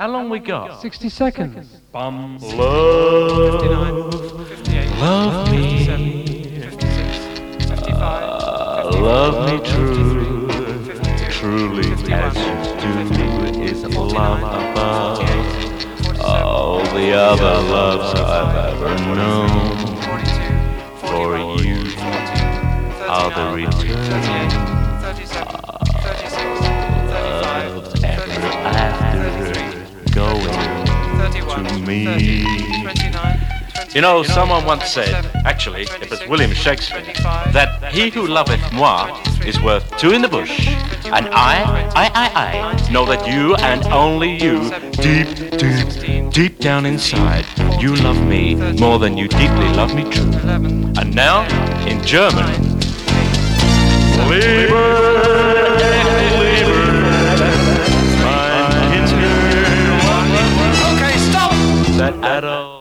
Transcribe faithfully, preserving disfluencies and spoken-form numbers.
How long we got? sixty seconds. Bum. Love. Love me. Uh, love me true. Truly as you do is love above all the other loves I've ever known. For you are the returning love ever after going to me. You know, someone once said, actually, it was William Shakespeare, that he who loveth moi is worth two in the bush, and I, I, I, I know that you and only you, deep, deep, deep down inside, you love me more than you deeply love me true. And now, in German, Liebe, Liebe, mein Hinter. Okay, stop! That adult.